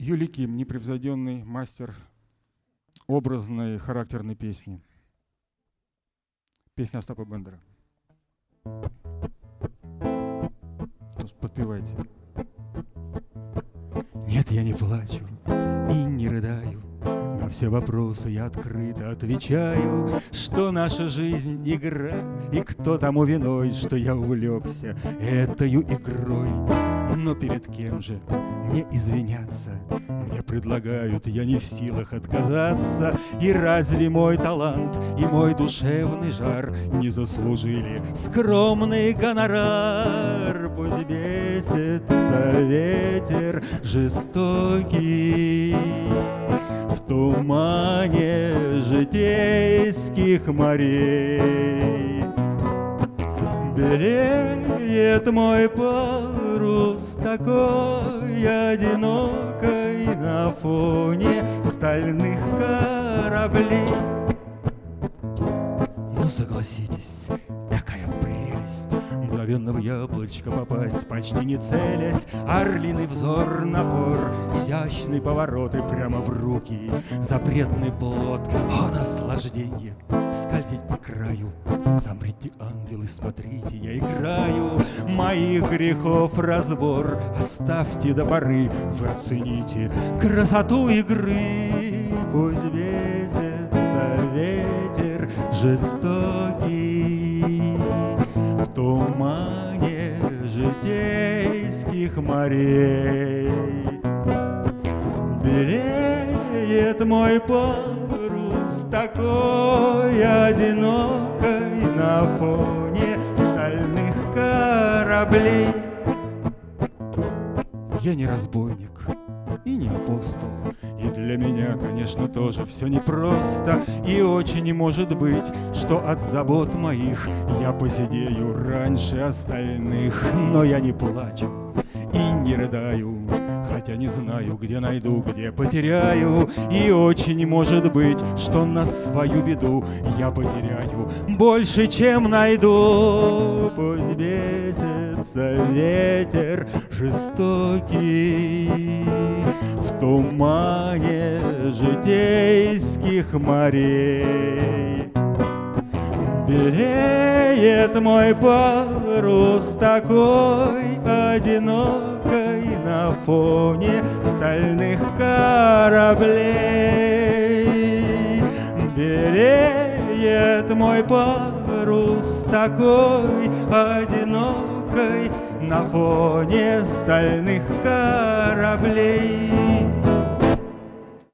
Юлий Ким, непревзойденный мастер образной характерной песни. Песня Остапа Бендера. Подпевайте. Нет, я не плачу и не рыдаю, на все вопросы я открыто отвечаю, что наша жизнь — игра, и кто тому виной, что я увлекся этою игрой. Но перед кем же мне извиняться? Мне предлагают, я не в силах отказаться. И разве мой талант и мой душевный жар не заслужили скромный гонорар? Пусть бесится ветер жестокий в тумане житейских морей. Белеет мой парус такой одинокой на фоне стальных кораблей. Ну, согласитесь, какая прелесть мгновенно в яблочко попасть, почти не целясь. Орлиный взор, напор, изящный поворот и прямо в руки запретный плод. О, наслаждение скользить по краю. Замрите, ангелы, смотрите, я играю. Моих грехов разбор оставьте до поры. Вы оцените красоту игры. Пусть бесится ветер жестокий в тумане житейских морей. Белеет мой парус такой одинокой на фоне стальных кораблей. Я не разбойник и не апостол, и для меня, конечно, тоже все непросто. И очень может быть, что от забот моих я посидею раньше остальных. Но я не плачу и не рыдаю, хотя не знаю, где найду, где потеряю. И очень может быть, что на свою беду я потеряю больше, чем найду. Пусть бесится ветер жестокий в тумане житейских морей. Белеет мой парус такой одинокой на фоне стальных кораблей. Белеет мой парус такой одинокой на фоне стальных кораблей.